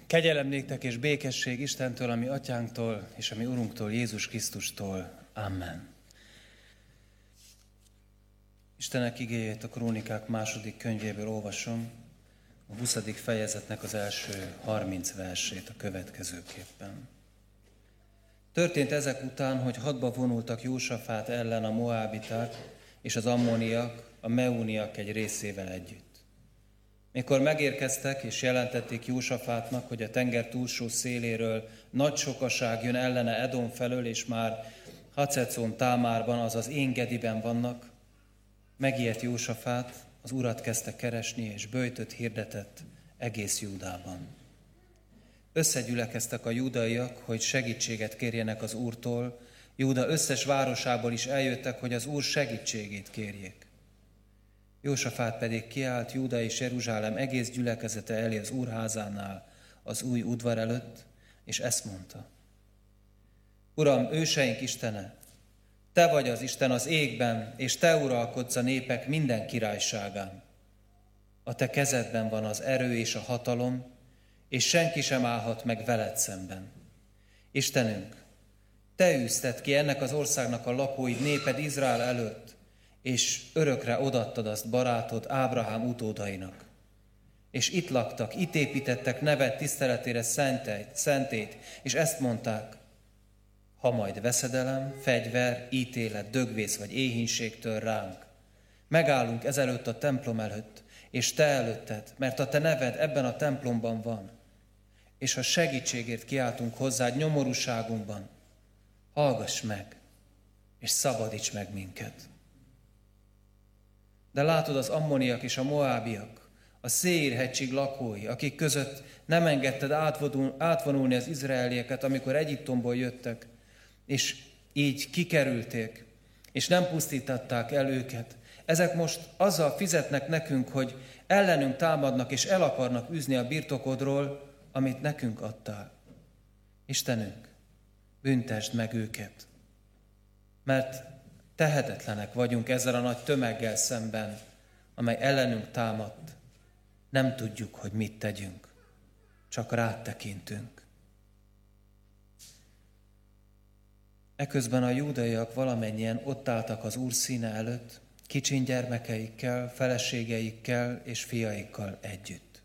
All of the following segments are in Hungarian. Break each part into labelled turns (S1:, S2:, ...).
S1: Kegyelem néktek és békesség Istentől, a mi atyánktól, és a mi Urunktól, Jézus Krisztustól. Amen. Istenek igéjét a Krónikák második könyvéből olvasom, a 20. fejezetnek az első 30 versét a következőképpen. Történt ezek után, hogy hadba vonultak Jósafát ellen a moábiták és az ammoniak, a meuniak egy részével együtt. Mikor megérkeztek és jelentették Jósafátnak, hogy a tenger túlsó széléről nagy sokaság jön ellene Edom felől, és már Hacecon Támárban, azaz Én-Gediben vannak, megijedt Jósafát, az Urat kezdte keresni, és böjtöt hirdetett egész Júdában. Összegyülekeztek a júdaiak, hogy segítséget kérjenek az Úrtól, Júda összes városából is eljöttek, hogy az Úr segítségét kérjék. Jósafát pedig kiállt Júda és Jeruzsálem egész gyülekezete elé az Úrházánál, az új udvar előtt, és ezt mondta: Uram, őseink Istene, Te vagy az Isten az égben, és Te uralkodsz a népek minden királyságán. A Te kezedben van az erő és a hatalom, és senki sem állhat meg veled szemben. Istenünk, Te űzted ki ennek az országnak a lakóid, néped Izrael előtt, és örökre odaadtad azt barátod Ábrahám utódainak. És itt laktak, itt építettek neved tiszteletére szentét, és ezt mondták: ha majd veszedelem, fegyver, ítélet, dögvész vagy éhínség tör ránk, megállunk ezelőtt a templom előtt, és Te előtted, mert a Te neved ebben a templomban van, és ha segítségért kiáltunk hozzád nyomorúságunkban, hallgass meg, és szabadíts meg minket. De látod, az ammoniak és a moábiak, a Széír-hegység lakói, akik között nem engedted átvonulni az izraelieket, amikor Egyiptomból jöttek, és így kikerülték, és nem pusztították el őket. Ezek most azzal fizetnek nekünk, hogy ellenünk támadnak, és el akarnak űzni a birtokodról, amit nekünk adtál. Istenünk, büntesd meg őket, mert tehetetlenek vagyunk ezzel a nagy tömeggel szemben, amely ellenünk támadt. Nem tudjuk, hogy mit tegyünk, csak rád tekintünk. Eközben a júdaiak valamennyien ott álltak az Úr színe előtt, kicsin gyermekeikkel, feleségeikkel és fiaikkal együtt.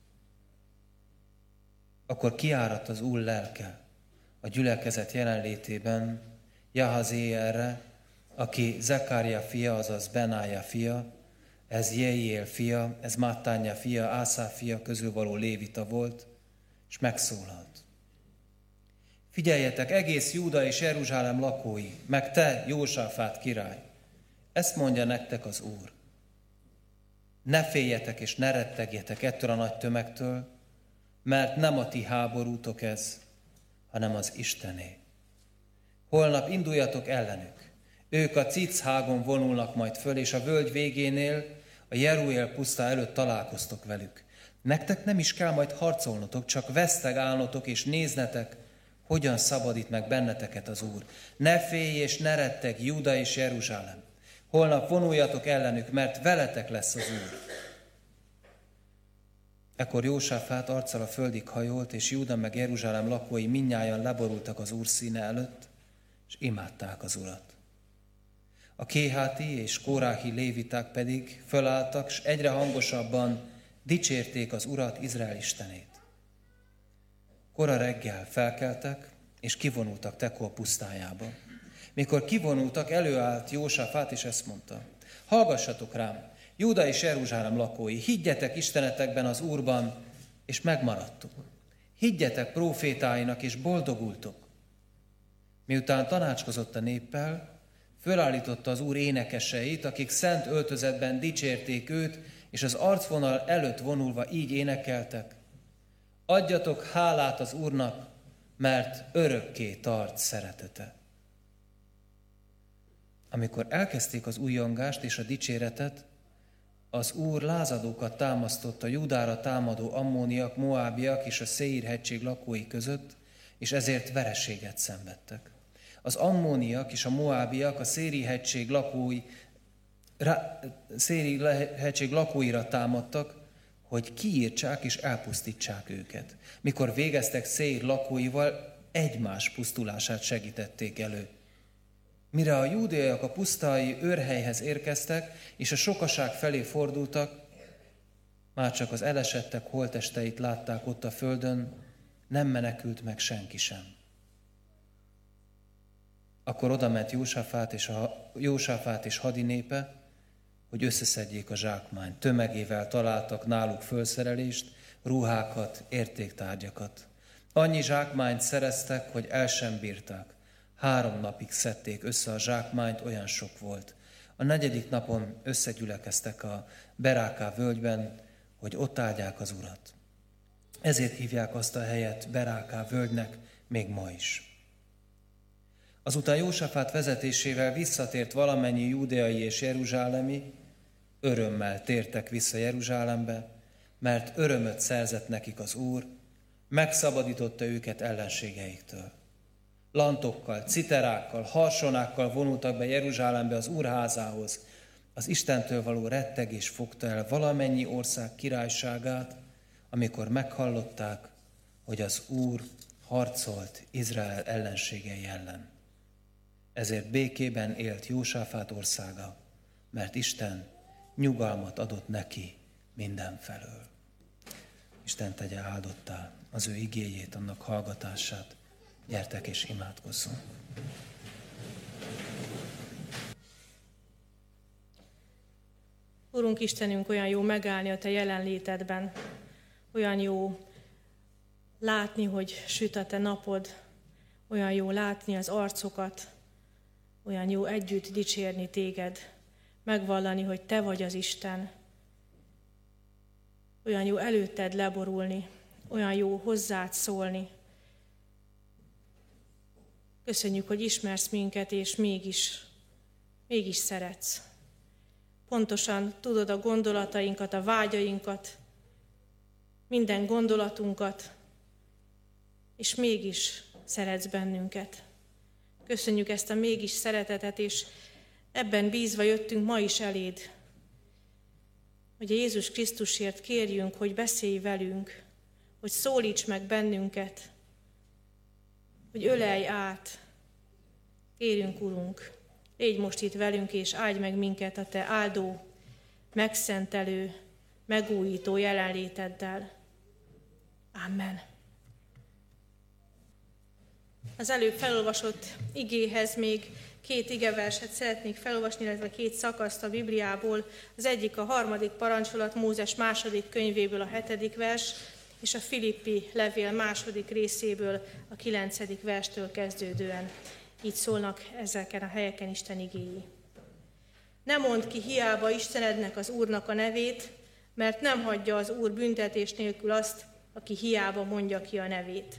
S1: Akkor kiáradt az Úr lelke a gyülekezet jelenlétében Jahazéelre, aki Zekária fia, azaz Benája fia, ez Jeiel fia, ez Máttánya fia, Ászáf fia közül való lévita volt, és megszólalt: Figyeljetek, egész Júda és Jeruzsálem lakói, meg te, Jósafát király, ezt mondja nektek az Úr: ne féljetek és ne rettegjetek ettől a nagy tömegtől, mert nem a ti háborútok ez, hanem az Istené. Holnap induljatok ellenük. Ők a Cic-hágon vonulnak majd föl, és a völgy végénél, a Jeruel puszta előtt találkoztok velük. Nektek nem is kell majd harcolnotok, csak veszteg állnotok és néznetek, hogyan szabadít meg benneteket az Úr. Ne félj és ne retteg, Júda és Jeruzsálem. Holnap vonuljatok ellenük, mert veletek lesz az Úr. Ekkor Jósafát arccal a földig hajolt, és Júda meg Jeruzsálem lakói mindnyájan leborultak az Úr színe előtt, és imádták az Urat. A kéháti és kóráhi léviták pedig fölálltak, s egyre hangosabban dicsérték az Urat, Izrael Istenét. Kora reggel felkeltek, és kivonultak Tekol pusztájába. Mikor kivonultak, előállt Jósafát, és ezt mondta: hallgassatok rám, Júda és Jeruzsálem lakói, higgyetek Istenetekben, az Úrban, és megmaradtok. Higgyetek prófétáinak, és boldogultok. Miután tanácskozott a néppel, fölállította az Úr énekeseit, akik szent öltözetben dicsérték őt, és az arcvonal előtt vonulva így énekeltek: adjatok hálát az Úrnak, mert örökké tart szeretete. Amikor elkezdték az újjongást és a dicséretet, az Úr lázadókat támasztott a Júdára támadó ammóniak, moábiak és a Széír-hegység lakói között, és ezért vereséget szenvedtek. Az ammóniak és a moábiak a Széír-hegység lakóira támadtak, hogy kiírtsák és elpusztítsák őket. Mikor végeztek Széír lakóival, egymás pusztulását segítették elő. Mire a júdeaiak a pusztai őrhelyhez érkeztek, és a sokaság felé fordultak, már csak az elesettek holttesteit látták ott a földön, nem menekült meg senki sem. Akkor odament Jósafát és hadinépe, hogy összeszedjék a zsákmányt. Tömegével találtak náluk fölszerelést, ruhákat, értéktárgyakat. Annyi zsákmányt szereztek, hogy el sem bírták. 3 napig szedték össze a zsákmányt, olyan sok volt. A 4. napon összegyülekeztek a Beráká völgyben, hogy ott áldják az Urat. Ezért hívják azt a helyet Beráká völgynek még ma is. Azután Jósafát vezetésével visszatért valamennyi júdeai és jeruzsálemi, örömmel tértek vissza Jeruzsálembe, mert örömöt szerzett nekik az Úr, megszabadította őket ellenségeiktől. Lantokkal, citerákkal, harsonákkal vonultak be Jeruzsálembe az Úr házához. Az Istentől való rettegés fogta el valamennyi ország királyságát, amikor meghallották, hogy az Úr harcolt Izrael ellenségei ellen. Ezért békében élt Jósafát országa, mert Isten nyugalmat adott neki mindenfelől. Isten tegye áldottá az ő igéjét, annak hallgatását. Gyertek és imádkozzunk.
S2: Urunk Istenünk, olyan jó megállni a Te jelenlétedben, olyan jó látni, hogy süt a Te napod, olyan jó látni az arcokat, olyan jó együtt dicsérni Téged, megvallani, hogy Te vagy az Isten. Olyan jó előtted leborulni, olyan jó hozzád szólni. Köszönjük, hogy ismersz minket, és mégis szeretsz. Pontosan tudod a gondolatainkat, a vágyainkat, minden gondolatunkat, és mégis szeretsz bennünket. Köszönjük ezt a mégis szeretetet, és ebben bízva jöttünk ma is eléd, hogy Jézus Krisztusért kérjünk, hogy beszélj velünk, hogy szólíts meg bennünket, hogy ölelj át. Kérünk, Urunk, légy most itt velünk, és áldj meg minket a Te áldó, megszentelő, megújító jelenléteddel. Amen. Az előbb felolvasott igéhez még 2 igeverset szeretnék felolvasni, illetve 2 szakaszt a Bibliából. Az egyik a 3. parancsolat Mózes 2. könyvéből a 7. vers, és a Filippi levél 2. részéből a 9. verstől kezdődően. Így szólnak ezeken a helyeken Isten igéi. Ne mondd ki hiába Istenednek, az Úrnak a nevét, mert nem hagyja az Úr büntetés nélkül azt, aki hiába mondja ki a nevét.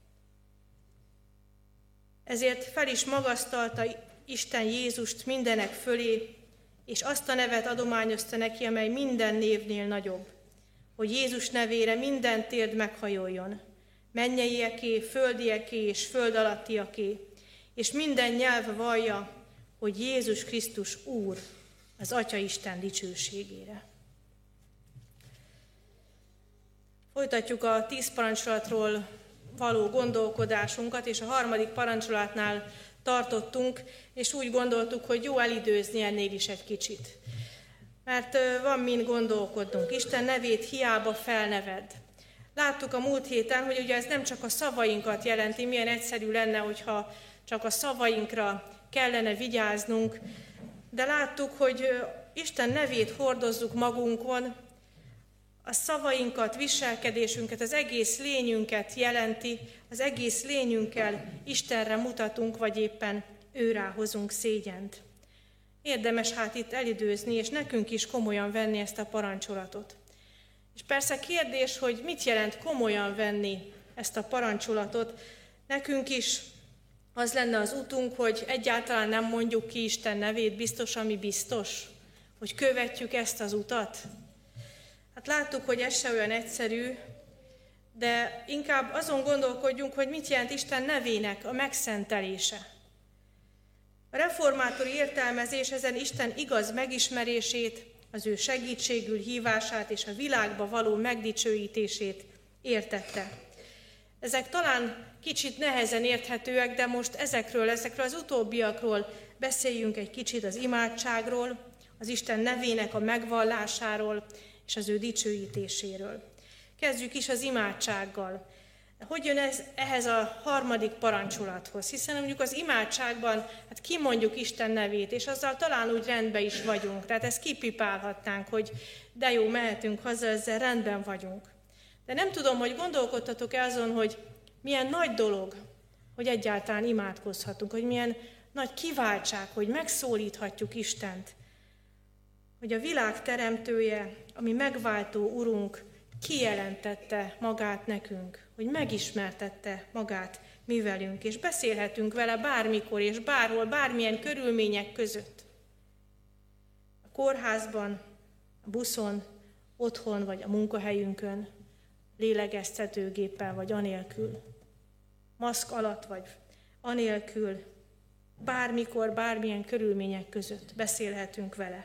S2: Ezért fel is magasztalta Isten Jézust mindenek fölé, és azt a nevet adományozta neki, amely minden névnél nagyobb, hogy Jézus nevére minden térd meghajoljon, mennyeieké, földieké és föld alattiaké, és minden nyelv vallja, hogy Jézus Krisztus Úr, az Atya Isten dicsőségére. Folytatjuk a 10 parancsolatról való gondolkodásunkat, és a 3. parancsolatnál tartottunk, és úgy gondoltuk, hogy jó elidőzni ennél is egy kicsit. Mert van mind gondolkodnunk. Isten nevét hiába felneved. Láttuk a múlt héten, hogy ugye ez nem csak a szavainkat jelenti, milyen egyszerű lenne, hogyha csak a szavainkra kellene vigyáznunk, de láttuk, hogy Isten nevét hordozzuk magunkon, a szavainkat, viselkedésünket, az egész lényünket jelenti, az egész lényünkkel Istenre mutatunk, vagy éppen őrá hozunk szégyent. Érdemes hát itt elidőzni, és nekünk is komolyan venni ezt a parancsolatot. És persze kérdés, hogy mit jelent komolyan venni ezt a parancsolatot. Nekünk is az lenne az utunk, hogy egyáltalán nem mondjuk ki Isten nevét, biztos, ami biztos, hogy követjük ezt az utat. Hát láttuk, hogy ez se olyan egyszerű, de inkább azon gondolkodjunk, hogy mit jelent Isten nevének a megszentelése. A reformátori értelmezés ezen Isten igaz megismerését az ő segítségül hívását és a világba való megdicsőítését értette. Ezek talán kicsit nehezen érthetőek, de most ezekről az utóbbiakról beszéljünk egy kicsit, az imádságról, az Isten nevének a megvallásáról és az ő dicsőítéséről. Kezdjük is az imádsággal. Hogy jön ez ehhez a harmadik parancsolathoz? Hiszen mondjuk az imádságban kimondjuk Isten nevét, és azzal talán úgy rendben is vagyunk. Tehát ezt kipipálhatnánk, hogy de jó, mehetünk haza, ezzel rendben vagyunk. De nem tudom, hogy gondolkodtatok-e azon, hogy milyen nagy dolog, hogy egyáltalán imádkozhatunk, hogy milyen nagy kiváltság, hogy megszólíthatjuk Istent, hogy a világ teremtője, ami megváltó Urunk, kijelentette magát nekünk, hogy megismertette magát mi velünk, és beszélhetünk vele bármikor és bárhol, bármilyen körülmények között. A kórházban, a buszon, otthon vagy a munkahelyünkön, lélegeztetőgéppel vagy anélkül, maszk alatt vagy anélkül, bármikor, bármilyen körülmények között beszélhetünk vele.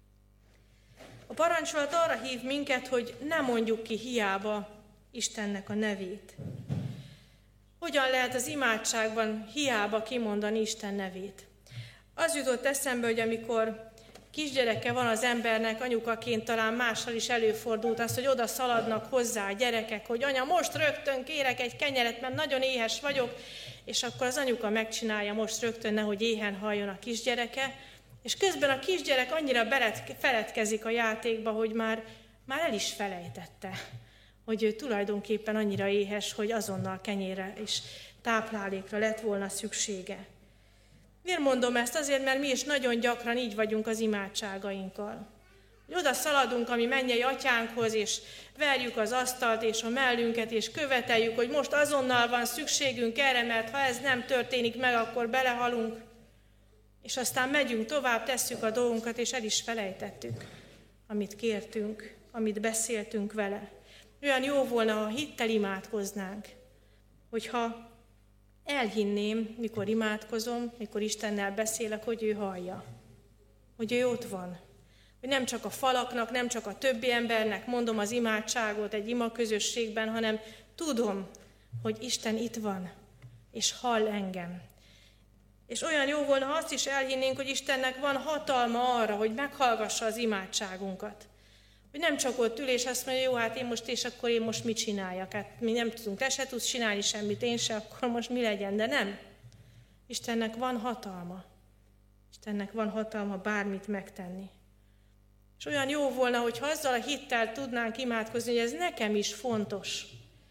S2: A parancsolat arra hív minket, hogy ne mondjuk ki hiába Istennek a nevét. Hogyan lehet az imádságban hiába kimondani Isten nevét? Az jutott eszembe, hogy amikor kisgyereke van az embernek, anyukaként talán mással is előfordult az, hogy oda szaladnak hozzá a gyerekek, hogy anya, most rögtön kérek egy kenyeret, mert nagyon éhes vagyok, és akkor az anyuka megcsinálja most rögtön, nehogy éhen halljon a kisgyereke, és közben a kisgyerek annyira feledkezik a játékba, hogy már el is felejtette, hogy ő tulajdonképpen annyira éhes, hogy azonnal kenyérre és táplálékra lett volna szüksége. Miért mondom ezt? Azért, mert mi is nagyon gyakran így vagyunk az imádságainkkal. Hogy oda szaladunk a mi mennyei atyánkhoz, és verjük az asztalt és a mellünket, és követeljük, hogy most azonnal van szükségünk erre, mert ha ez nem történik meg, akkor belehalunk. És aztán megyünk tovább, tesszük a dolgunkat, és el is felejtettük, amit kértünk, amit beszéltünk vele. Olyan jó volna, ha hittel imádkoznánk, hogyha elhinném, mikor imádkozom, mikor Istennel beszélek, hogy ő hallja, hogy ő ott van. Hogy nem csak a falaknak, nem csak a többi embernek mondom az imádságot egy imaközösségben, hanem tudom, hogy Isten itt van, és hall engem. És olyan jó volna, ha azt is elhinnénk, hogy Istennek van hatalma arra, hogy meghallgassa az imádságunkat. Hogy nem csak ott ül, és azt mondja, jó, hát én most mit csináljak? Hát mi nem tudunk, te se tudsz csinálni semmit, én se, akkor most mi legyen? De nem. Istennek van hatalma. Istennek van hatalma bármit megtenni. És olyan jó volna, hogyha azzal a hittel tudnánk imádkozni, hogy ez nekem is fontos.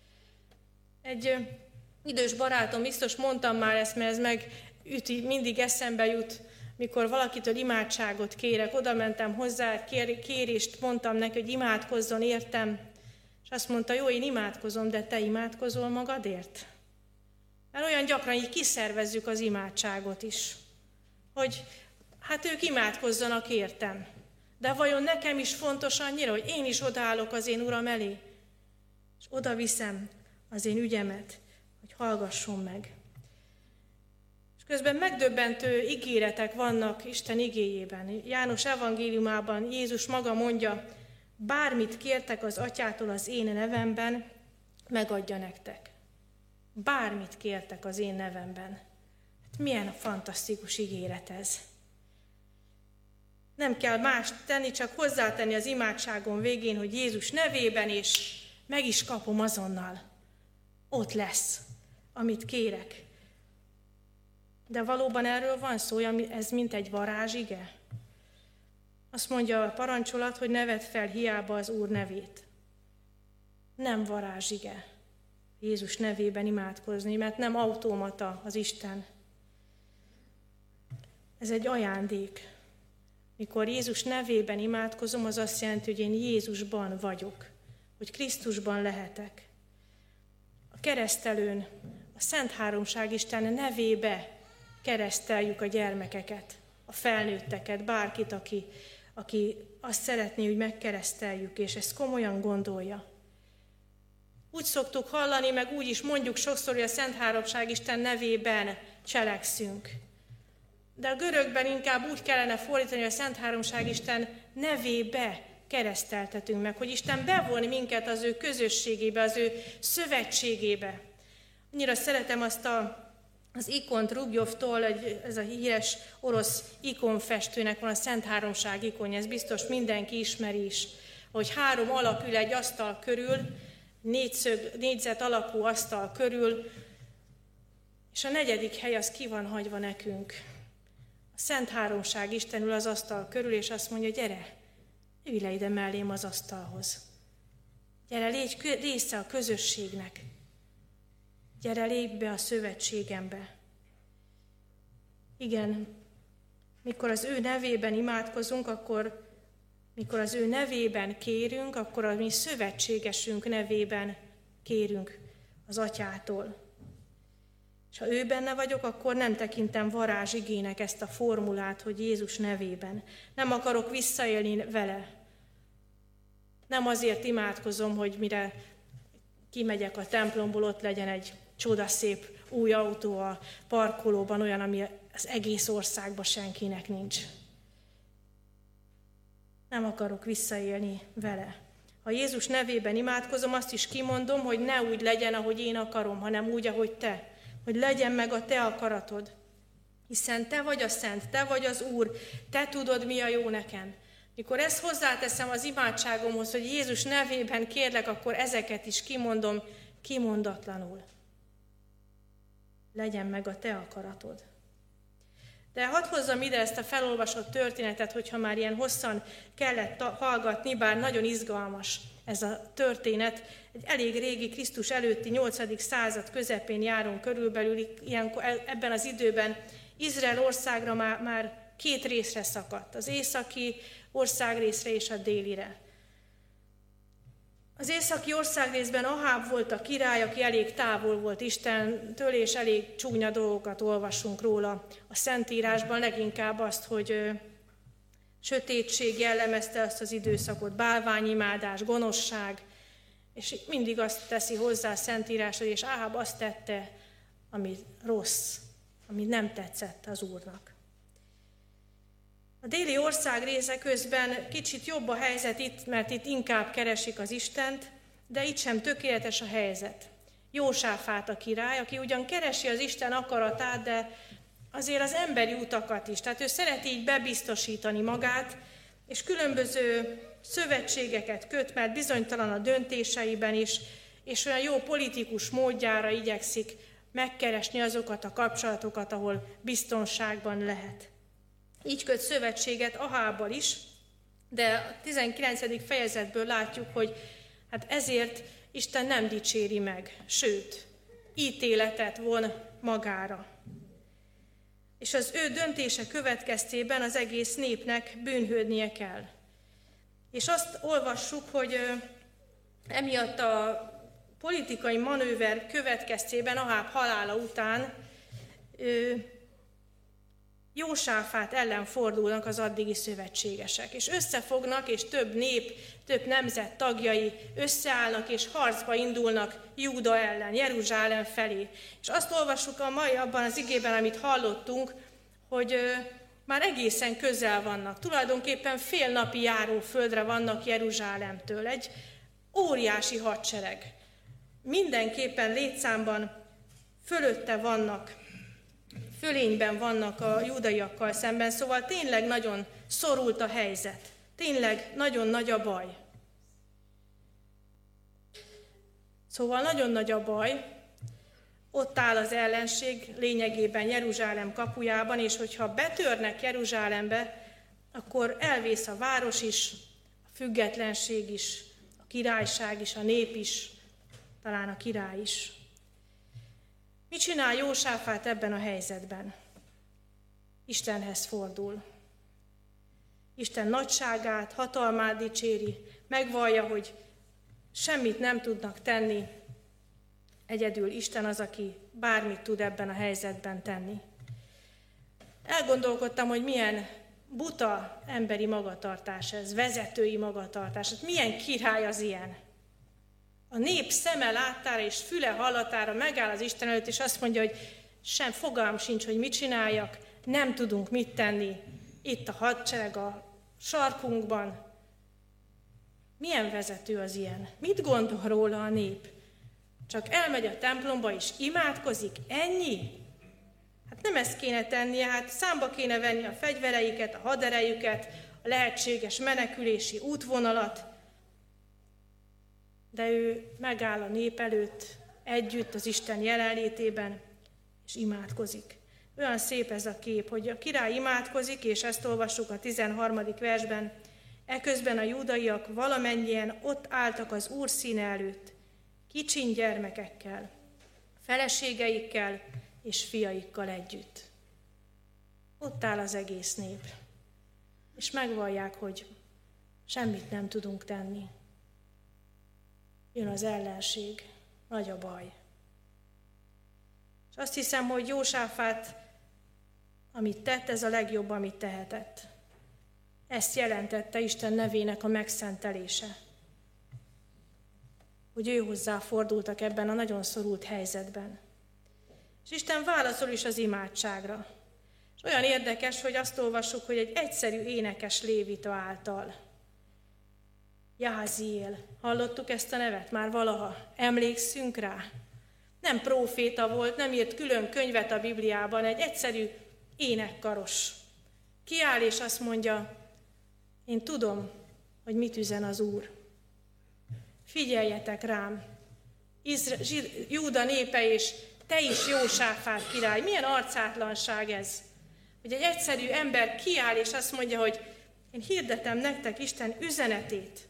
S2: Egy idős barátom, biztos mondtam már ezt, mert ez megüti, mindig eszembe jut, mikor valakitől imádságot kérek, oda mentem hozzá, kérést mondtam neki, hogy imádkozzon értem, és azt mondta, jó, én imádkozom, de te imádkozol magadért? Mert olyan gyakran így kiszervezzük az imádságot is, hogy hát ők imádkozzanak értem, de vajon nekem is fontos annyira, hogy én is odaállok az én Uram elé, és oda viszem az én ügyemet, hogy hallgasson meg. Közben megdöbbentő ígéretek vannak Isten igéjében. János evangéliumában Jézus maga mondja, bármit kértek az atyától az én nevemben, megadja nektek. Bármit kértek az én nevemben. Hát milyen fantasztikus ígéret ez. Nem kell más tenni, csak hozzátenni az imádságon végén, hogy Jézus nevében, és meg is kapom azonnal. Ott lesz, amit kérek. De valóban erről van szó, ez mint egy varázsige? Azt mondja a parancsolat, hogy ne vedd fel hiába az Úr nevét. Nem varázsige Jézus nevében imádkozni, mert nem automata az Isten. Ez egy ajándék. Mikor Jézus nevében imádkozom, az azt jelenti, hogy én Jézusban vagyok, hogy Krisztusban lehetek. A keresztelőn, a Szent Háromság Isten nevébe kereszteljük a gyermekeket, a felnőtteket, bárkit, aki azt szeretné, hogy megkereszteljük, és ezt komolyan gondolja. Úgy szoktuk hallani, meg úgy is mondjuk sokszor, hogy a Szent Háromság Isten nevében cselekszünk. De a görögben inkább úgy kellene fordítani, hogy a Szent Háromság Isten nevébe kereszteltetünk meg, hogy Isten bevon minket az ő közösségébe, az ő szövetségébe. Annyira szeretem azt az ikont Rubjovtól, ez a híres orosz ikonfestőnek van a Szent Háromság ikonja, ez biztos mindenki ismeri is, hogy 3 alak ül egy asztal körül, négyzet alakú asztal körül, és a 4. hely az ki van hagyva nekünk. A Szent Háromság Isten ül az asztal körül, és azt mondja, gyere, ülj le ide mellém az asztalhoz. Gyere, légy része a közösségnek. Gyere, lépj be a szövetségembe. Igen, mikor az ő nevében imádkozunk, mikor az ő nevében kérünk, akkor a mi szövetségesünk nevében kérünk az Atyától. És ha ő benne vagyok, akkor nem tekintem varázsigének ezt a formulát, hogy Jézus nevében. Nem akarok visszaélni vele. Nem azért imádkozom, hogy mire kimegyek a templomból, ott legyen egy csodaszép új autó a parkolóban, olyan, ami az egész országban senkinek nincs. Nem akarok visszaélni vele. Ha Jézus nevében imádkozom, azt is kimondom, hogy ne úgy legyen, ahogy én akarom, hanem úgy, ahogy te. Hogy legyen meg a te akaratod. Hiszen te vagy a Szent, te vagy az Úr, te tudod, mi a jó nekem. Mikor ezt hozzáteszem az imádságomhoz, hogy Jézus nevében kérlek, akkor ezeket is kimondom kimondatlanul. Legyen meg a te akaratod. De hadd hozzam ide ezt a felolvasott történetet, hogyha már ilyen hosszan kellett hallgatni, bár nagyon izgalmas ez a történet. Egy elég régi, Krisztus előtti 8. század közepén járunk körülbelül, ebben az időben Izrael országra már 2 részre szakadt, az északi országrészre és a délire. Az északi országrészben Aháb volt a király, aki elég távol volt Istentől, és elég csúnya dolgokat olvasunk róla a Szentírásban, leginkább azt, hogy sötétség jellemezte azt az időszakot, bálványimádás, gonoszság, és mindig azt teszi hozzá a Szentírás, hogy és Aháb azt tette, ami rossz, ami nem tetszett az Úrnak. A déli ország része közben kicsit jobb a helyzet itt, mert itt inkább keresik az Istent, de itt sem tökéletes a helyzet. Jósáfát a király, aki ugyan keresi az Isten akaratát, de azért az emberi utakat is. Tehát ő szereti így bebiztosítani magát, és különböző szövetségeket köt, mert bizonytalan a döntéseiben is, és olyan jó politikus módjára igyekszik megkeresni azokat a kapcsolatokat, ahol biztonságban lehet. Így köt szövetséget Ahábbal is, de a 19. fejezetből látjuk, hogy hát ezért Isten nem dicséri meg, sőt, ítéletet von magára. És az ő döntése következtében az egész népnek bűnhődnie kell. És azt olvassuk, hogy emiatt a politikai manőver következtében Aháb halála után Jósáfát ellen fordulnak az addigi szövetségesek, és összefognak, és több nép, több nemzet tagjai összeállnak, és harcba indulnak Júda ellen, Jeruzsálem felé. És azt olvassuk a mai abban az igében, amit hallottunk, hogy már egészen közel vannak. Tulajdonképpen fél napi járóföldre vannak Jeruzsálemtől. Egy óriási hadsereg. Mindenképpen létszámban fölötte vannak, fölényben vannak a júdaiakkal szemben, szóval tényleg nagyon szorult a helyzet. Tényleg nagyon nagy a baj. Szóval nagyon nagy a baj, ott áll az ellenség lényegében Jeruzsálem kapujában, és hogyha betörnek Jeruzsálembe, akkor elvész a város is, a függetlenség is, a királyság is, a nép is, talán a király is. Mit csinál Jósáfát ebben a helyzetben? Istenhez fordul. Isten nagyságát, hatalmát dicséri, megvallja, hogy semmit nem tudnak tenni. Egyedül Isten az, aki bármit tud ebben a helyzetben tenni. Elgondolkodtam, hogy milyen buta emberi magatartás ez, vezetői magatartás. Hát milyen király az ilyen? A nép szeme láttára és füle hallatára megáll az Isten előtt, és azt mondja, hogy sem fogalm sincs, hogy mit csináljak, nem tudunk mit tenni, itt a hadsereg a sarkunkban. Milyen vezető az ilyen? Mit gondol róla a nép? Csak elmegy a templomba és imádkozik, ennyi? Hát nem ezt kéne tennie, hát számba kéne venni a fegyvereiket, a haderejüket, a lehetséges menekülési útvonalat. De ő megáll a nép előtt, együtt az Isten jelenlétében, és imádkozik. Olyan szép ez a kép, hogy a király imádkozik, és ezt olvassuk a 13. versben. Eközben a júdaiak valamennyien ott álltak az Úr színe előtt, kicsin gyermekekkel, feleségeikkel és fiaikkal együtt. Ott áll az egész nép, és megvallják, hogy semmit nem tudunk tenni. Jön az ellenség, nagy a baj. És azt hiszem, hogy Jósáfát, amit tett, ez a legjobb, amit tehetett. Ezt jelentette Isten nevének a megszentelése. Hogy ő hozzá fordultak ebben a nagyon szorult helyzetben. És Isten válaszol is az imádságra. És olyan érdekes, hogy azt olvassuk, hogy egy egyszerű énekes lévita által. Jáziél. Hallottuk ezt a nevet már valaha? Emlékszünk rá? Nem próféta volt, nem írt külön könyvet a Bibliában, egy egyszerű énekkaros. Kiáll és azt mondja, én tudom, hogy mit üzen az Úr. Figyeljetek rám, Júda népe és te is, Jósáfát király. Milyen arcátlanság ez, hogy egy egyszerű ember kiáll és azt mondja, hogy én hirdetem nektek Isten üzenetét.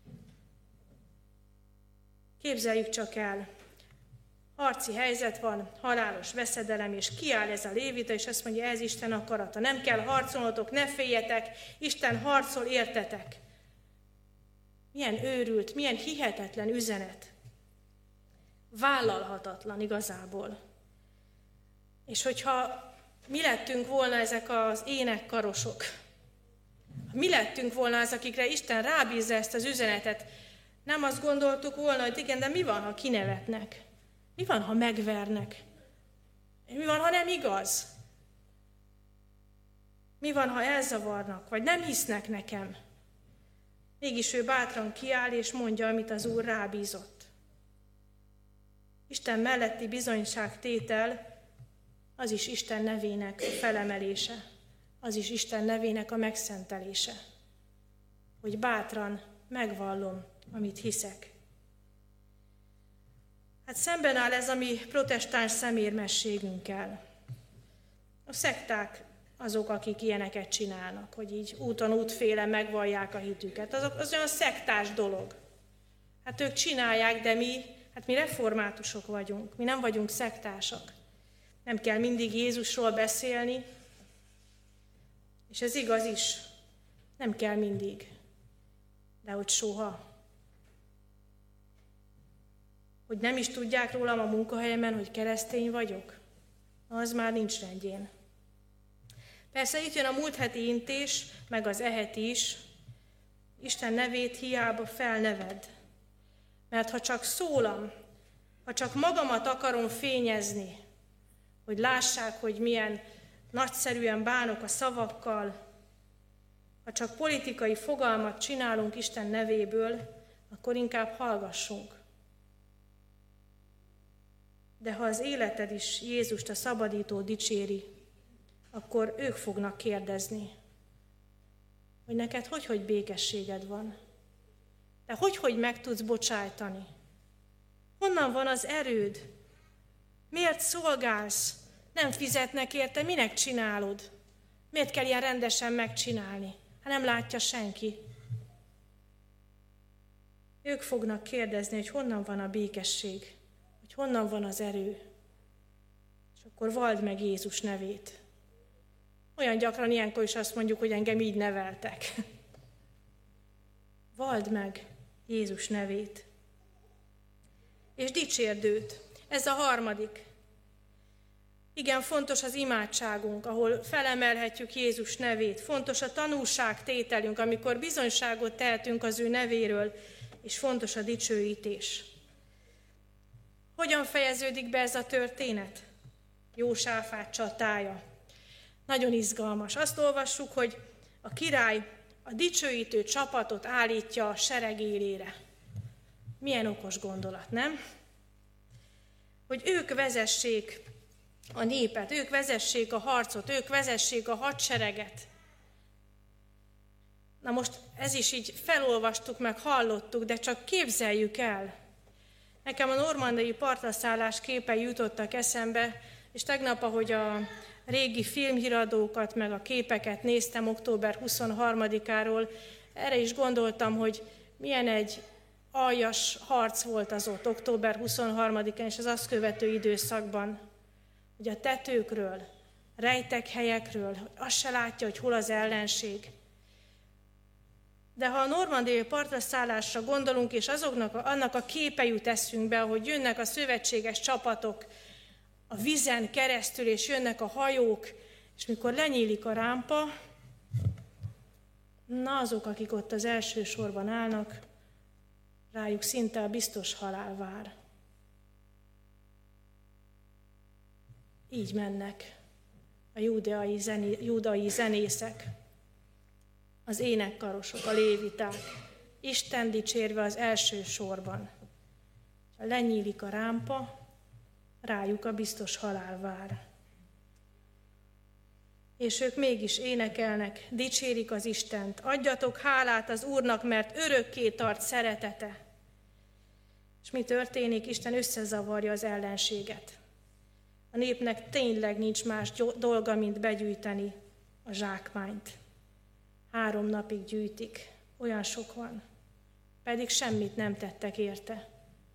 S2: Képzeljük csak el, harci helyzet van, halálos veszedelem, és kiáll ez a lévita, és azt mondja, ez Isten akarata. Nem kell harcolnotok, ne féljetek, Isten harcol értetek. Milyen őrült, milyen hihetetlen üzenet. Vállalhatatlan igazából. És hogyha mi lettünk volna ezek az énekkarosok, mi lettünk volna az, akikre Isten rábízza ezt az üzenetet, nem azt gondoltuk volna, hogy igen, de mi van, ha kinevetnek? Mi van, ha megvernek? Mi van, ha nem igaz? Mi van, ha elzavarnak, vagy nem hisznek nekem? Mégis ő bátran kiáll és mondja, amit az Úr rábízott. Isten melletti bizonyságtétel, az is Isten nevének a felemelése, az is Isten nevének a megszentelése. Hogy bátran megvallom, amit hiszek. Hát szemben áll ez a mi protestáns szemérmességünkkel. A szekták azok, akik ilyeneket csinálnak, hogy így úton útfélen megvallják a hitüket. Az olyan szektás dolog. Hát ők csinálják, de mi reformátusok vagyunk, mi nem vagyunk szektásak. Nem kell mindig Jézusról beszélni, és ez igaz is. Nem kell mindig, de hogy soha. Hogy nem is tudják rólam a munkahelyemen, hogy keresztény vagyok, az már nincs rendjén. Persze itt jön a múlt heti intés, meg az eheti is. Isten nevét hiába felneved. Mert ha csak szólam, ha csak magamat akarom fényezni, hogy lássák, hogy milyen nagyszerűen bánok a szavakkal, ha csak politikai fogalmat csinálunk Isten nevéből, akkor inkább hallgassunk. De ha az életed is Jézust, a szabadító dicséri, akkor ők fognak kérdezni, hogy neked hogy békességed van. De hogy meg tudsz bocsájtani? Honnan van az erőd? Miért szolgálsz? Nem fizetnek érte, minek csinálod? Miért kell ilyen rendesen megcsinálni? Hát nem látja senki. Ők fognak kérdezni, hogy honnan van a békesség, hogy honnan van az erő. És akkor valld meg Jézus nevét. Olyan gyakran ilyenkor is azt mondjuk, hogy engem így neveltek. Valld meg Jézus nevét. És dicsérd őt. Ez a harmadik. Igen, fontos az imádságunk, ahol felemelhetjük Jézus nevét. Fontos a tanúságtételünk, amikor bizonyságot tehetünk az ő nevéről, és fontos a dicsőítés. Hogyan fejeződik be ez a történet? Jósáfát csatája. Nagyon izgalmas. Azt olvassuk, hogy a király a dicsőítő csapatot állítja a sereg élére. Milyen okos gondolat, nem? Hogy ők vezessék a népet, ők vezessék a harcot, ők vezessék a hadsereget. Na most ez is így felolvastuk, meg hallottuk, de csak képzeljük el. Nekem a normandiai partraszállás képei jutottak eszembe, és tegnap, ahogy a régi filmhíradókat, meg a képeket néztem október 23-áról, erre is gondoltam, hogy milyen egy aljas harc volt az ott október 23-án és az azt követő időszakban. Hogy a tetőkről, rejtek helyekről, hogy azt se látja, hogy hol az ellenség. De ha a normandiai partraszállásra gondolunk, és annak a képe jut eszünkbe, hogy jönnek a szövetséges csapatok a vízen keresztül, és jönnek a hajók, és mikor lenyílik a rámpa, na azok, akik ott az első sorban állnak, rájuk szinte a biztos halál vár. Így mennek a júdai zenészek, az énekkarosok, a léviták, Isten dicsérve az első sorban. Ha lenyílik a rámpa, rájuk a biztos halál vár. És ők mégis énekelnek, dicsérik az Istent, adjatok hálát az Úrnak, mert örökké tart szeretete. És mi történik? Isten összezavarja az ellenséget. A népnek tényleg nincs más dolga, mint begyűjteni a zsákmányt. 3 napig gyűjtik, olyan sok van, pedig semmit nem tettek érte.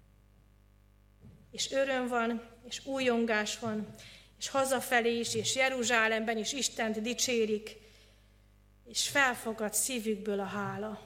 S2: És öröm van, és újongás van, és hazafelé is, és Jeruzsálemben is Istent dicsérik, és felfogad szívükből a hála.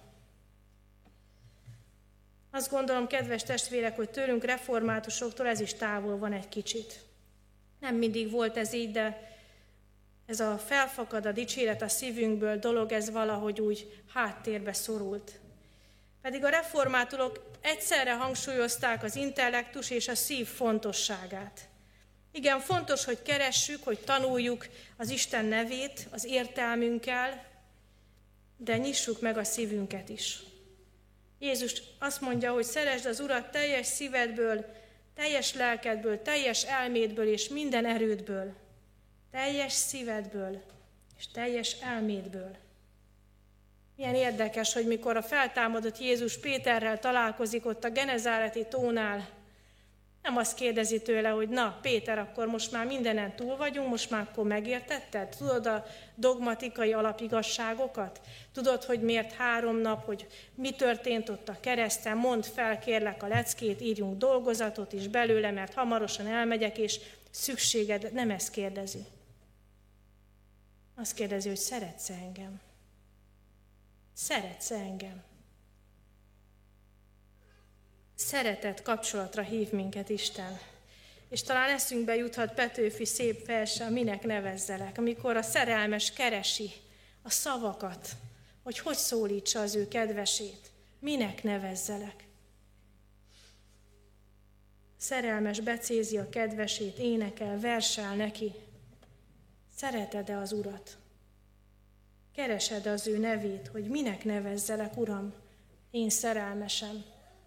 S2: Azt gondolom, kedves testvérek, hogy tőlünk reformátusoktól ez is távol van egy kicsit. Nem mindig volt ez így, de ez a felfakad a dicséret a szívünkből dolog, ez valahogy úgy háttérbe szorult. Pedig a reformátusok egyszerre hangsúlyozták az intellektus és a szív fontosságát. Igen, fontos, hogy keressük, hogy tanuljuk az Isten nevét az értelmünkkel, de nyissuk meg a szívünket is. Jézus azt mondja, hogy szeresd az Urat teljes szívedből, teljes lelkedből, teljes elmédből és minden erődből. Teljes szívedből és teljes elmédből. Milyen érdekes, hogy mikor a feltámadott Jézus Péterrel találkozik ott a Genezáreti tónál, nem azt kérdezi tőle, hogy na, Péter, akkor most már mindenen túl vagyunk, most már akkor megértetted? Tudod a dogmatikai alapigasságokat? Tudod, hogy miért 3 nap, hogy mi történt ott a kereszten? Mondd fel, kérlek, a leckét, írjunk dolgozatot is belőle, mert hamarosan elmegyek, és szükséged, nem ezt kérdezi. Azt kérdezi, hogy szeretsz engem? Szeretsz engem? Szeretet kapcsolatra hív minket Isten. És talán eszünkbe juthat Petőfi szép verse, minek nevezzelek, amikor a szerelmes keresi a szavakat, hogy szólítsa az ő kedvesét, minek nevezzelek. Szerelmes becézi a kedvesét, énekel, versel neki. Szereted-e az Urat? Keresed az ő nevét, hogy minek nevezzelek, Uram, én szerelmesem.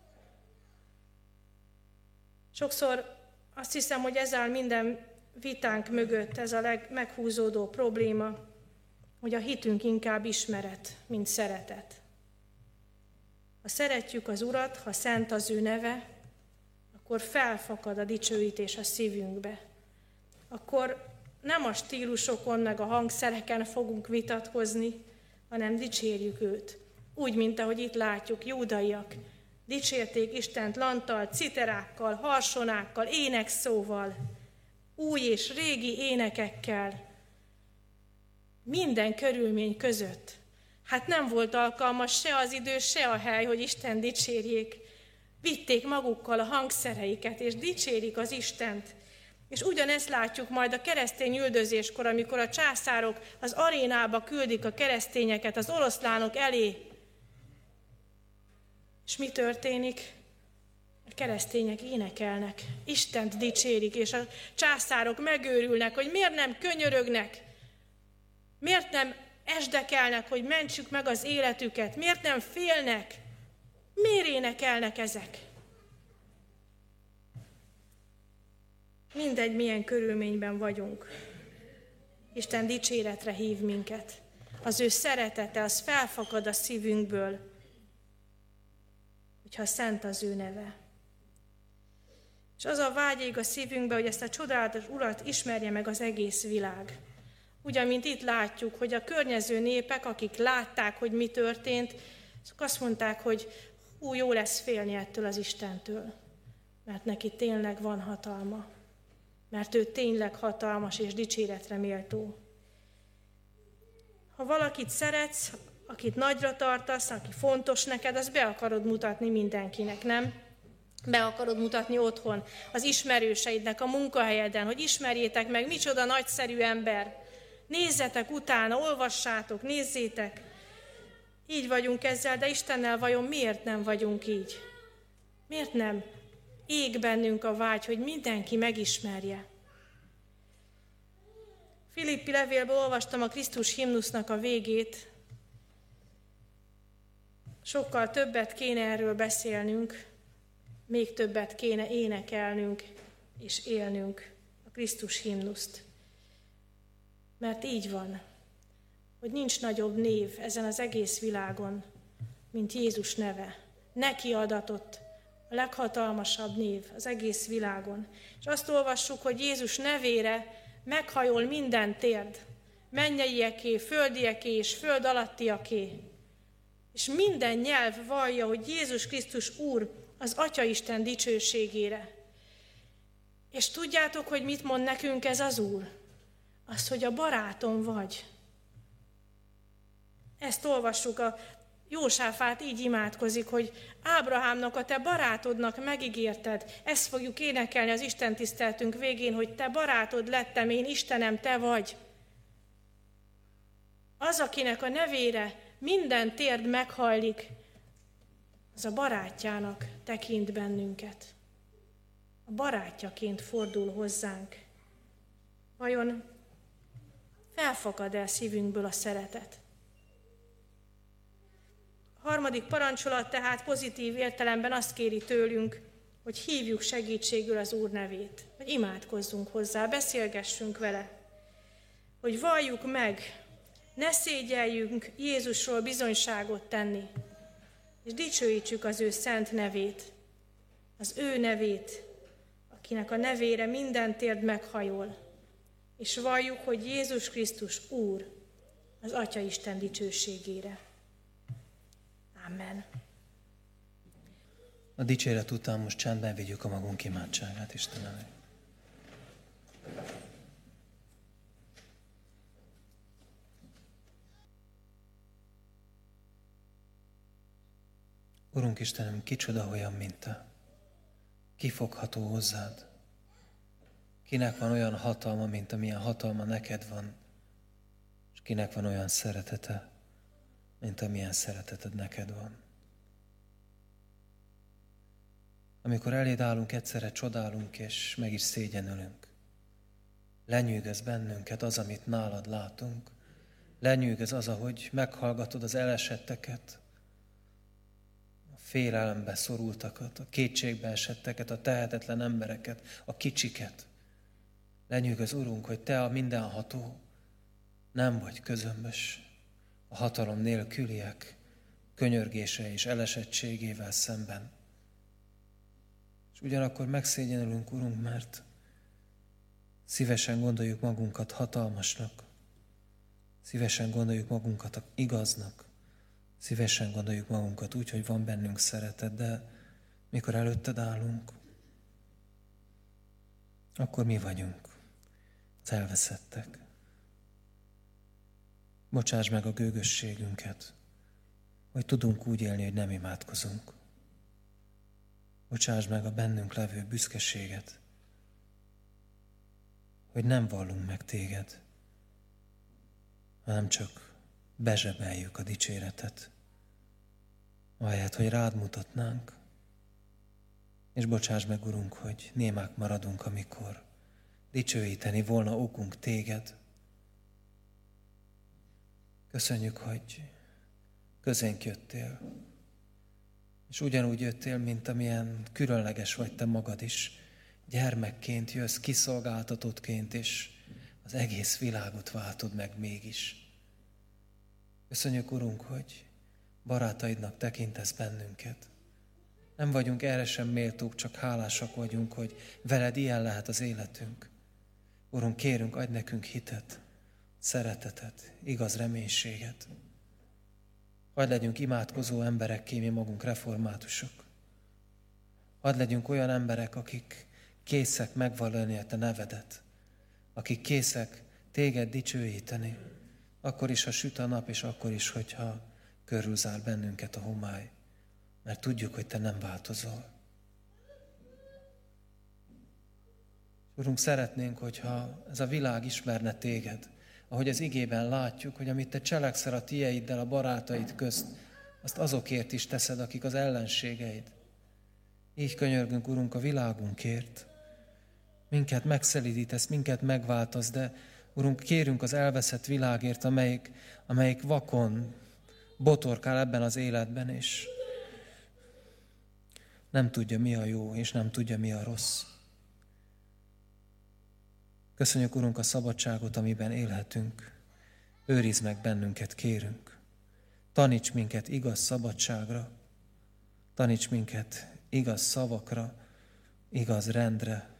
S2: Sokszor azt hiszem, hogy ez áll minden vitánk mögött, ez a legmeghúzódó probléma, hogy a hitünk inkább ismeret, mint szeretet. Ha szeretjük az Urat, ha szent az ő neve, akkor felfakad a dicsőítés a szívünkbe. Akkor nem a stílusokon, meg a hangszereken fogunk vitatkozni, hanem dicsérjük őt. Úgy, mint ahogy itt látjuk, júdaiak dicsérték Istent lanttal, citerákkal, harsonákkal, énekszóval, új és régi énekekkel, minden körülmény között. Hát nem volt alkalmas se az idő, se a hely, hogy Isten dicsérjék. Vitték magukkal a hangszereiket, és dicsérik az Istent. És ugyanezt látjuk majd a keresztény üldözéskor, amikor a császárok az arénába küldik a keresztényeket az oroszlánok elé. És mi történik? A keresztények énekelnek, Istent dicsérik, és a császárok megőrülnek, hogy miért nem könyörögnek Miért nem esdekelnek, hogy mentsük meg az életüket? Miért nem félnek? Miért énekelnek ezek? Mindegy, milyen körülményben vagyunk. Isten dicséretre hív minket. Az ő szeretete, az felfakad a szívünkből, hogyha szent az ő neve. És az a vágy ég a szívünkbe, hogy ezt a csodálatos Urat ismerje meg az egész világ. Ugyan, mint itt látjuk, hogy a környező népek, akik látták, hogy mi történt, azok azt mondták, hogy jó lesz félni ettől az Istentől, mert neki tényleg van hatalma, mert ő tényleg hatalmas és dicséretre méltó. Ha valakit szeretsz, akit nagyra tartasz, aki fontos neked, azt be akarod mutatni mindenkinek, nem? Be akarod mutatni otthon, az ismerőseidnek, a munkahelyeden, hogy ismerjétek meg, micsoda nagyszerű ember. Nézzetek utána, olvassátok, nézzétek. Így vagyunk ezzel, de Istennel vajon miért nem vagyunk így? Miért nem ég bennünk a vágy, hogy mindenki megismerje? Filippi levélből olvastam a Krisztus himnusznak a végét. Sokkal többet kéne erről beszélnünk, még többet kéne énekelnünk és élnünk a Krisztus himnuszt. Mert így van, hogy nincs nagyobb név ezen az egész világon, mint Jézus neve. Neki adatott a leghatalmasabb név az egész világon. És azt olvassuk, hogy Jézus nevére meghajol minden térd, mennyeieké, földieké és föld alattiaké. És minden nyelv vallja, hogy Jézus Krisztus Úr az Atyaisten dicsőségére. És tudjátok, hogy mit mond nekünk ez az Úr? Az, hogy a barátom vagy. Ezt olvassuk, a Jósáfát így imádkozik, hogy Ábrahámnak, a te barátodnak megígérted. Ezt fogjuk énekelni az Isten tiszteltünk végén, hogy te barátod lettem, én Istenem, te vagy. Az, akinek a nevére minden térd meghajlik, az a barátjának tekint bennünket. A barátjaként fordul hozzánk. Vajon felfakad-e szívünkből a szeretet? A harmadik parancsolat tehát pozitív értelemben azt kéri tőlünk, hogy hívjuk segítségül az Úr nevét, hogy imádkozzunk hozzá, beszélgessünk vele, hogy valljuk meg, ne szégyeljünk Jézusról bizonyságot tenni, és dicsőítsük az ő szent nevét, az ő nevét, akinek a nevére minden térd meghajol, és valljuk, hogy Jézus Krisztus Úr az Atyaisten dicsőségére. Amen.
S1: A dicséret után most csendben vigyük a magunk imádságát Isten elé. Urunk Istenem, kicsoda olyan, mint Te? Ki fogható hozzád? Kinek van olyan hatalma, mint amilyen hatalma neked van? És kinek van olyan szeretete, mint amilyen szereteted neked van? Amikor eléd állunk, egyszerre csodálunk, és meg is szégyenülünk. Lenyűgöz bennünket az, amit nálad látunk. Lenyűgöz az, ahogy meghallgatod az elesetteket, a félelembe szorultakat, a kétségbe esetteket, a tehetetlen embereket, a kicsiket. Lenyűgöz, Urunk, hogy Te a mindenható nem vagy közömbös a hatalom nélküliek könyörgése és elesettségével szemben. És ugyanakkor megszégyenülünk, Urunk, mert szívesen gondoljuk magunkat hatalmasnak, szívesen gondoljuk magunkat igaznak, szívesen gondoljuk magunkat úgy, hogy van bennünk szeretet, de mikor előtted állunk, akkor mi vagyunk az elveszettek. Bocsáss meg a gőgösségünket, hogy tudunk úgy élni, hogy nem imádkozunk. Bocsáss meg a bennünk levő büszkeséget, hogy nem vallunk meg Téged, hanem csak bezsebeljük a dicséretet, ahelyett, hogy rád mutatnánk. És bocsáss meg, Urunk, hogy némák maradunk, amikor dicsőíteni volna okunk Téged, Köszönjük, hogy közénk jöttél, és ugyanúgy jöttél, mint amilyen különleges vagy te magad is. Gyermekként jössz, kiszolgáltatottként, és az egész világot váltod meg mégis. Köszönjük, Urunk, hogy barátaidnak tekintesz bennünket. Nem vagyunk erre sem méltók, csak hálásak vagyunk, hogy veled ilyen lehet az életünk. Urunk, kérünk, adj nekünk hitet, szeretetet, igaz reménységet. Hadd legyünk imádkozó emberekké, mi magunk reformátusok. Hadd legyünk olyan emberek, akik készek megvallani a te nevedet, akik készek téged dicsőíteni, akkor is, ha süt a nap, és akkor is, hogyha körülzár bennünket a homály, mert tudjuk, hogy te nem változol. Urunk, szeretnénk, hogyha ez a világ ismerne téged, ahogy az igében látjuk, hogy amit te cselekszel a tieiddel, a barátaid közt, azt azokért is teszed, akik az ellenségeid. Így könyörgünk, Urunk, a világunkért. Minket megszelídítesz, minket megváltasz, de Urunk, kérünk az elveszett világért, amelyik vakon botorkál ebben az életben, és nem tudja, mi a jó, és nem tudja, mi a rossz. Köszönjük, Urunk, a szabadságot, amiben élhetünk. Őrizd meg bennünket, kérünk. Taníts minket igaz szabadságra, taníts minket igaz szavakra, igaz rendre,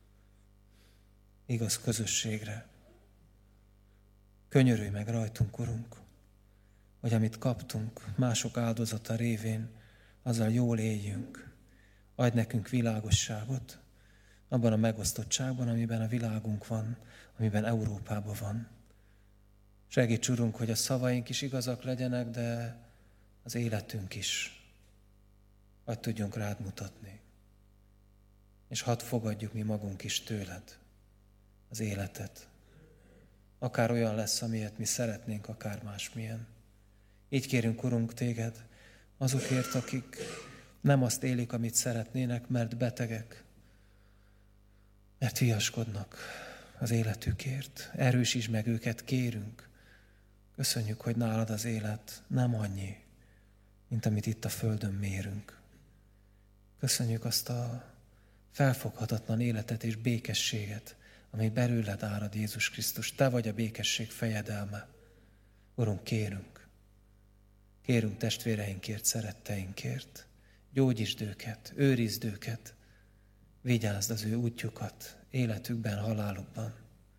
S1: igaz közösségre. Könyörülj meg rajtunk, Urunk, hogy amit kaptunk mások áldozata révén, azzal jól éljünk. Adj nekünk világosságot abban a megosztottságban, amiben a világunk van, amiben Európában van. Segíts, Urunk, hogy a szavaink is igazak legyenek, de az életünk is. Hadd tudjunk rád mutatni. És hadd fogadjuk mi magunk is tőled az életet. Akár olyan lesz, amilyet mi szeretnénk, akár másmilyen. Így kérünk, Urunk, téged azokért, akik nem azt élik, amit szeretnének, mert betegek, mert viaskodnak az életükért. Erősítsd meg őket, kérünk. Köszönjük, hogy nálad az élet nem annyi, mint amit itt a földön mérünk. Köszönjük azt a felfoghatatlan életet és békességet, ami belőled árad, Jézus Krisztus. Te vagy a békesség fejedelme. Urunk, kérünk. Kérünk testvéreinkért, szeretteinkért. Gyógyítsd őket, őrizd őket. Vigyázd az ő útjukat, életükben, halálukban.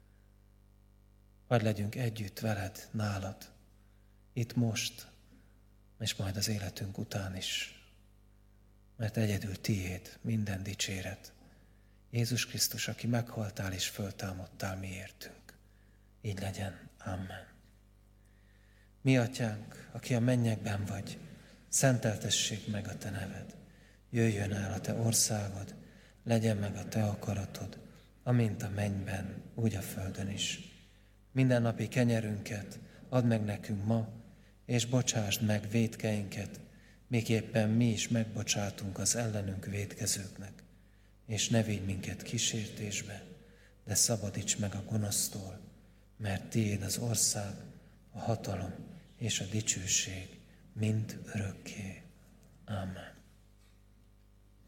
S1: Hadd legyünk együtt veled, nálad, itt most, és majd az életünk után is. Mert egyedül tiéd minden dicséret. Jézus Krisztus, aki meghaltál és föltámadtál miértünk. Így legyen. Amen. Mi atyánk, aki a mennyekben vagy, szenteltessék meg a te neved. Jöjjön el a te országod, legyen meg a te akaratod, amint a mennyben, úgy a földön is. Mindennapi kenyerünket add meg nekünk ma, és bocsásd meg vétkeinket, miképpen mi is megbocsátunk az ellenünk vétkezőknek. És ne vigy minket kísértésbe, de szabadíts meg a gonosztól, mert tiéd az ország, a hatalom és a dicsőség mind örökké. Amen.